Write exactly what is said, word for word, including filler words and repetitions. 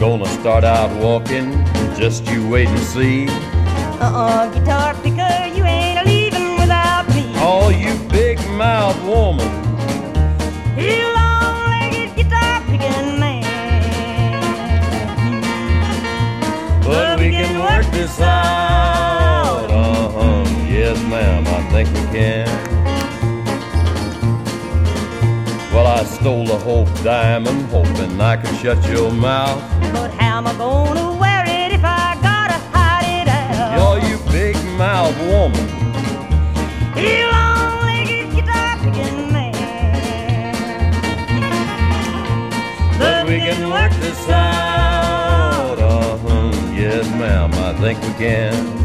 Gonna start out walking, just you wait and see. Uh-uh, guitar picker, you ain't leaving without me. Oh, you big mouth woman, You long-legged guitar picking man. but we can work this out. Uh-huh, yes ma'am, I think we can. Well, I stole the Hope diamond, hoping I could shut your mouth. But how am I gonna wear it if I gotta hide it out? You're you big mouth woman, You long-legged guitar picking man. but we can work this out. Uh-huh, yes ma'am, I think we can.